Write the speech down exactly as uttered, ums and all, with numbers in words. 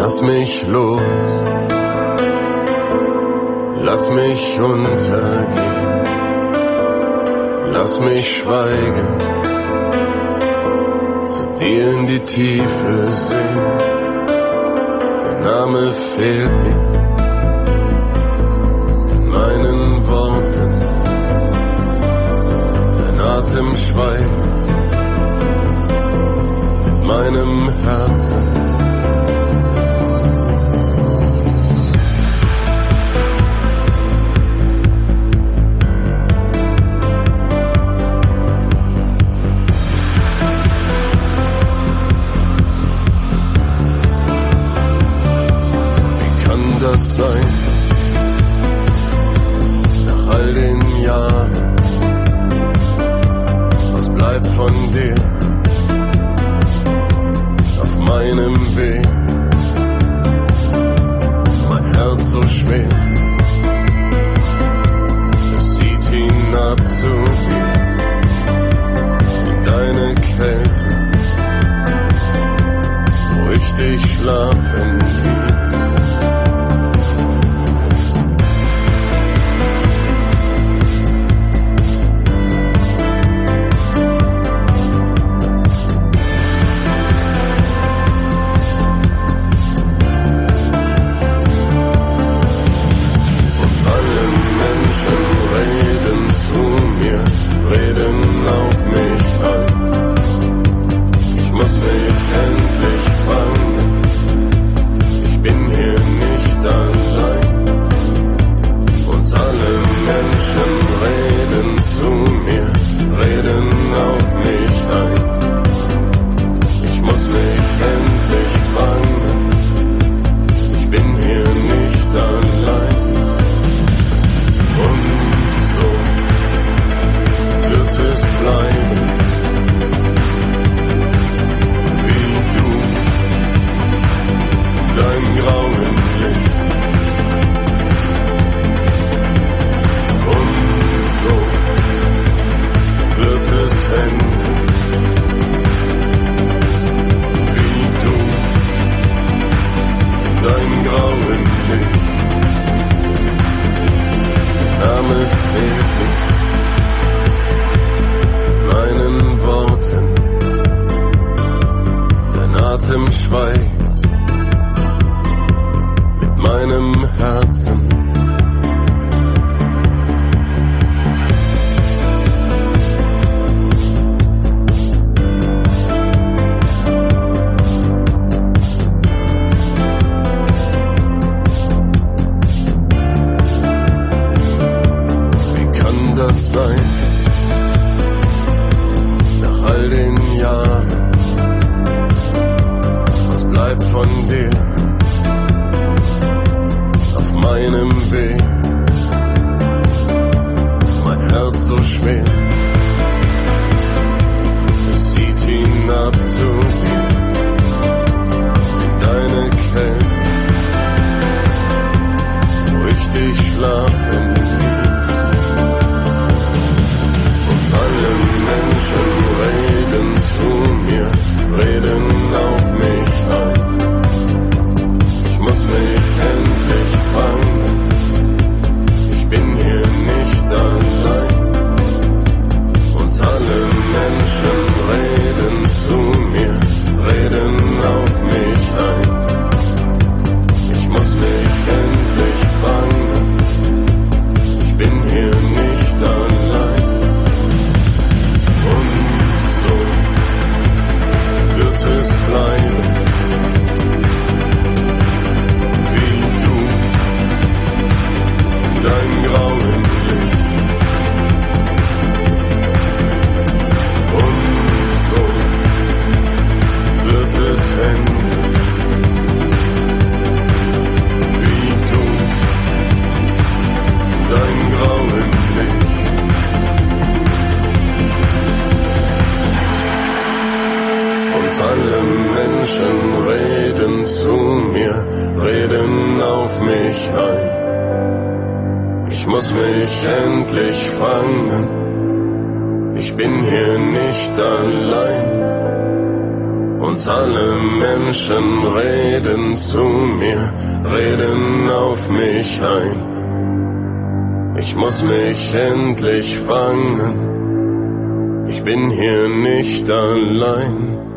Lass mich los, lass mich untergehen, lass mich schweigen, zu dir in die Tiefe sehen. Der Name fehlt mir in meinen Worten, dein Atem schweigt mit meinem Herzen. Sein, nach all den Jahren, was bleibt von dir auf meinem Weg? Mein Herz so schwer, es zieht hinab zu dir, in deine Kälte, wo ich dich schlafen ließ. Und alle Menschen reden zu mir, reden auf mich ein. Ich muss mich endlich fangen, ich bin hier nicht allein.